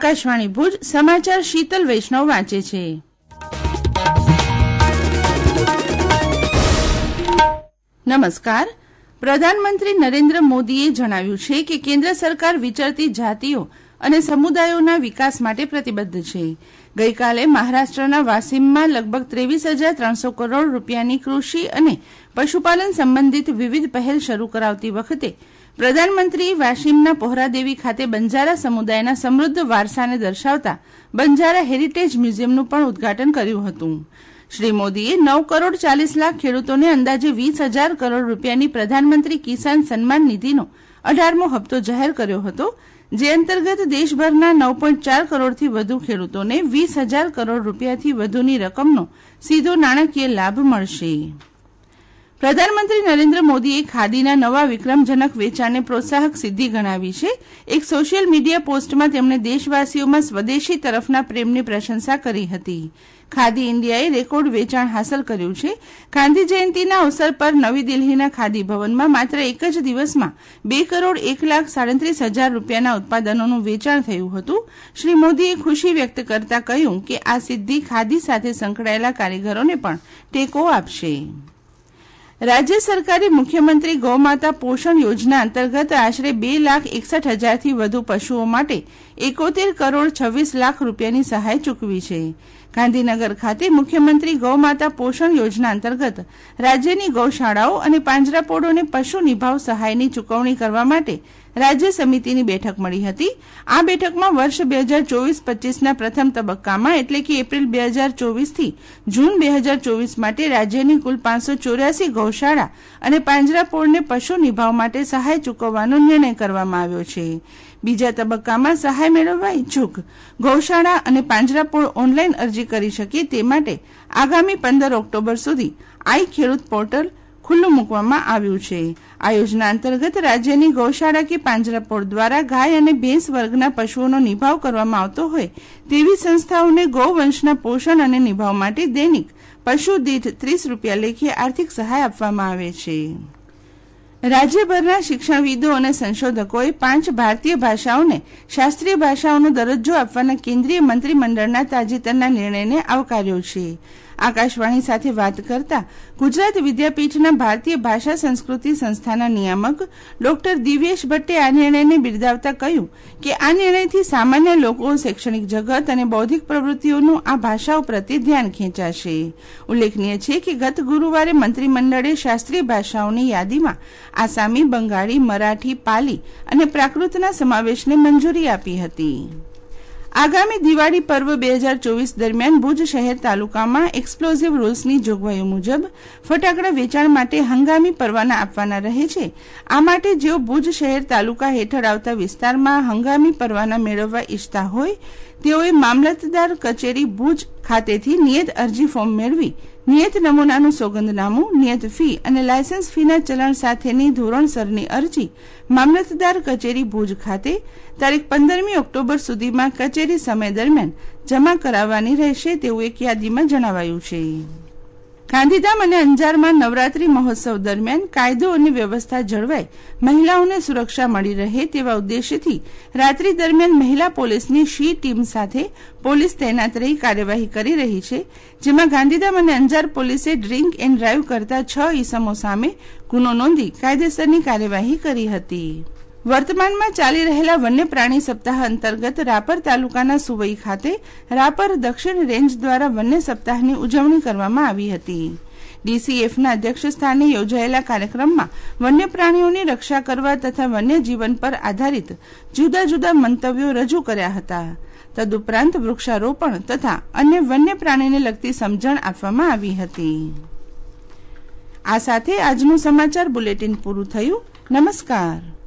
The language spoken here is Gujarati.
આકાશવાણી ભુજ સમાચાર શીતલ વૈષ્ણવ વાંચે છે. નમસ્કાર. પ્રધાનમંત્રી નરેન્દ્ર મોદીએ જણાવ્યું છે કે કેન્દ્ર સરકાર વિચરતી જાતિઓ અને સમુદાયોના વિકાસ માટે પ્રતિબદ્ધ છે. ગઈકાલે મહારાષ્ટ્રના વાસીમમાં લગભગ 23,300 કરોડ રૂપિયાની કૃષિ અને પશુપાલન સંબંધિત વિવિધ પહેલ શરૂ કરાવતી વખતે પ્રધાનમંત્રીએ વાશીમના પહોરાદેવી ખાતે બંજારા સમુદાયના સમૃદ્ધ વારસાને દર્શાવતા બંજારા હેરિટેજ મ્યુઝિયમનું પણ ઉદ્ઘાટન કર્યું હતું. શ્રી મોદીએ 9 કરોડ 40 લાખ ખેડૂતોને અંદાજે 20,000 કરોડ રૂપિયાની પ્રધાનમંત્રી કિસાન સન્માન નિધિનો 18મો હપ્તો જાહેર કર્યો હતો, જે અંતર્ગત દેશભરના 9.4 કરોડથી વધુ ખેડૂતોને 20,000 કરોડ રૂપિયાથી વધુની રકમનો સીધો નાણાકીય લાભ મળશે. પ્રધાનમંત્રી નરેન્દ્ર મોદીએ ખાદીના નવા વિક્રમજનક વેચાણને પ્રોત્સાહક સિદ્ધિ ગણાવી છે. એક સોશિયલ મીડિયા પોસ્ટમાં તેમણે દેશવાસીઓમાં સ્વદેશી તરફના પ્રેમની પ્રશંસા કરી હતી. ખાદી ઇન્ડિયાએ રેકોર્ડ વેચાણ હાંસલ કર્યું છે. ગાંધી જયંતિના અવસર પર નવી દિલ્હીના ખાદી ભવનમાં માત્ર એક જ દિવસમાં 2 કરોડ 1,37,000 રૂપિયાના ઉત્પાદનોનું વેચાણ થયું હતું. શ્રી મોદીએ ખુશી વ્યક્ત કરતા કહ્યું કે આ સિદ્ધિ ખાદી સાથે સંકળાયેલા કારીગરોને પણ ટેકો આપશે. રાજ્ય સરકારે મુખ્યમંત્રી ગૌમાતા પોષણ યોજના અંતર્ગત આશરે 2,61,000થી વધુ પશુઓ માટે 71 કરોડ 26 લાખ રૂપિયાની સહાય ચૂકવી છે. ગાંધીનગર ખાતે મુખ્યમંત્રી ગૌમાતા પોષણ યોજના અંતર્ગત રાજ્યની ગૌશાળાઓ અને પાંજરાપોળોને પશુ નિભાવ સહાયની ચૂકવણી કરવા માટે રાજ્ય સમિતિની બેઠક મળી હતી. આ બેઠકમાં વર્ષ 2024-25ના પ્રથમ તબક્કામાં એટલે કે એપ્રિલ 2024થી જૂન 2024 માટે રાજ્યની કુલ 584 ગૌશાળા અને પાંજરાપોળને પશુ નિભાવ માટે સહાય ચૂકવવાનો નિર્ણય કરવામાં આવ્યો છે. બીજા તબક્કામાં સહાય મેળવવા ઈચ્છુક ગૌશાળા અને પાંજરાપોળ ઓનલાઈન અરજી કરી શકે તે માટે આગામી 15 ઓક્ટોબર સુધી આઈ ખેડૂત પોર્ટલ ખુલ્લું મૂકવામાં આવ્યું છે. આ યોજના અંતર્ગત રાજ્યની ગૌશાળા કે પાંજરાપોળ દ્વારા ગાય અને ભેંસ વર્ગના પશુઓનો નિભાવ કરવામાં આવતો હોય તેવી સંસ્થાઓને ગૌવંશના પોષણ અને નિભાવ માટે દૈનિક પશુ દીઠ 30 રૂપિયા લેખે આર્થિક સહાય આપવામાં આવે છે. રાજ્યભરના શિક્ષણવિદો અને સંશોધકોએ 5 ભારતીય ભાષાઓને શાસ્ત્રીય ભાષાઓનો દરજ્જો આપવાના કેન્દ્રીય મંત્રીમંડળના તાજેતરના નિર્ણયને આવકાર્યો છે. આકાશવાણી સાથે વાત કરતા ગુજરાત વિદ્યાપીઠના ભારતીય ભાષા સંસ્કૃતિ સંસ્થાના નિયામક ડોક્ટર દિવ્યેશ ભટ્ટે આ નિર્ણયને બિરદાવતા કહ્યું કે આ નિર્ણયથી સામાન્ય લોકો, શૈક્ષણિક જગત અને બૌદ્ધિક પ્રવૃત્તિઓનું આ ભાષાઓ પ્રત્યે ધ્યાન ખેંચાશે. ઉલ્લેખનીય છે કે ગત ગુરુવારે મંત્રીમંડળે શાસ્ત્રીય ભાષાઓની યાદીમાં આસામી, બંગાળી, મરાઠી, પાલી અને પ્રાકૃતના સમાવેશને મંજૂરી આપી હતી. આગામી દિવાળી પર્વ 2024 દરમિયાન ભુજ શહેર તાલુકામાં એક્સપ્લોઝિવ રૂલ્સની જોગવાઈઓ મુજબ ફટાકડા વેચાણ માટે હંગામી પરવાના આપવાના રહે છે. આ માટે જેઓ ભુજ શહેર તાલુકા હેઠળ આવતા વિસ્તારમાં હંગામી પરવાના મેળવવા ઈચ્છતા હોય તેઓએ મામલતદાર કચેરી ભુજ ખાતેથી નિયત અરજી ફોર્મ મેળવી નિયત નમૂનાનું સોગંદનામું, નિયત ફી અને લાયસન્સ ફીના ચલણ સાથેની ધોરણસરની અરજી મામલતદાર કચેરી ભુજ ખાતે તારીખ 15મી ઓક્ટોબર સુધીમાં કચેરી સમય દરમિયાન જમા કરાવવાની રહેશે તેવું એક યાદીમાં જણાવાયું છે. ગાંધીધામ અને અંજારમાં નવરાત્રી મહોત્સવ દરમિયાન કાયદો અને વ્યવસ્થા જળવાય, મહિલાઓને સુરક્ષા મળી રહે તેવા ઉદ્દેશ્યથી રાત્રિ દરમિયાન મહિલા પોલીસની શી ટીમ સાથે પોલીસ તૈનાત રહી કાર્યવાહી કરી રહી છે. જેમાં ગાંધીધામ અને અંજાર પોલીસે ડ્રિંક એન્ડ ડ્રાઈવ કરતા 6 ઈસમો સામે ગુનો નોંધી કાયદેસરની કાર્યવાહી કરી હતી. વર્તમાનમાં ચાલી રહેલા વન્ય પ્રાણી સપ્તાહ અંતર્ગત રાપર તાલુકાના સુવઈ ખાતે રાપર દક્ષિણ રેન્જ દ્વારા વન્ય સપ્તાહની ઉજવણી કરવામાં આવી હતી. ડીસીએફના અધ્યક્ષ સ્થાને યોજાયેલા કાર્યક્રમમાં વન્ય પ્રાણીઓની રક્ષા કરવા તથા વન્ય જીવન પર આધારિત જુદા જુદા મંતવ્યો રજૂ કર્યા હતા. તદુપરાંત વૃક્ષારોપણ તથા અન્ય વન્ય પ્રાણીને લગતી સમજણ આપવામાં આવી હતી. આ સાથે આજનું સમાચાર બુલેટિન પૂરું થયું. નમસ્કાર.